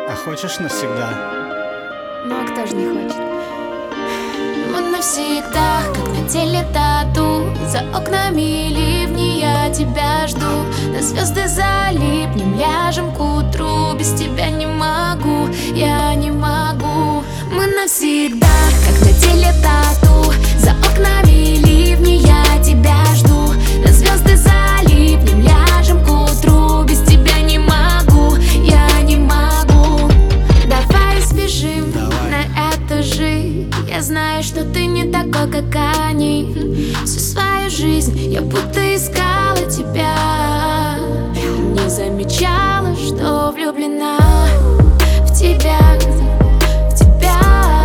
А хочешь навсегда? Ну а кто же не хочет? Мы навсегда, как на теле тату. За окнами ливни, я тебя жду. На звезды залипнем, ляжем к утру. Без тебя не могу, я не могу. Мы навсегда, как на теле тату. За окнами ливни, я тебя жду. На звезды залипнем, ляжем к утру. Без тебя не могу, я не могу. Давай сбежим на эту жизнь. Я знаю, что ты не такой, как они. Всю свою жизнь я будто искала тебя. Не замечала, что влюблена в тебя, в тебя.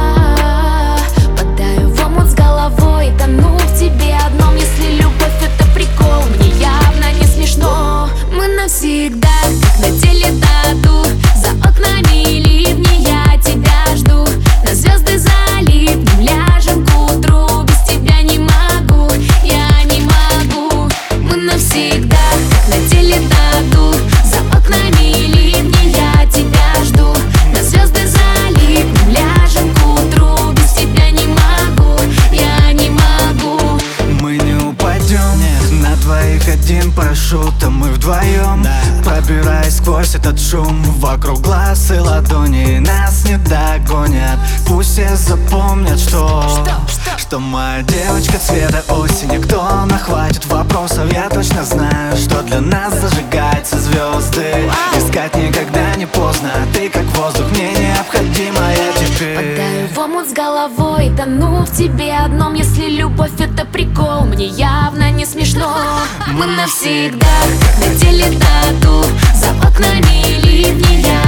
Падаю в омут с головой, тону в тебе одном. Если любовь это прикол, мне явно не смешно. Мы навсегда, как на теле тату. За окнами ливни, я тебя жду. На звезды залипнем, ляжем к утру. Без тебя не могу, я не могу. Мы навсегда, как на теле тату. За окнами ливни, я тебя жду. На звезды залипнем, ляжем к утру. Без тебя не могу, я не могу. Мы не упадем, на двоих один парашют, а мы вдвоем, пробираясь сквозь этот шум. Вокруг глаз и ладони нас не догонят. Пусть все запомнят, что моя девочка цвета осени. Кто нахватит вопросов, я точно знаю, что для нас зажигаются звезды. Искать никогда не поздно, ты как воздух, мне необходима я теперь. Падаю в омут с головой, тону в тебе одном. Если любовь это прикол, мне явно не смешно. Мы навсегда, как на теле тату. За окнами ливни, я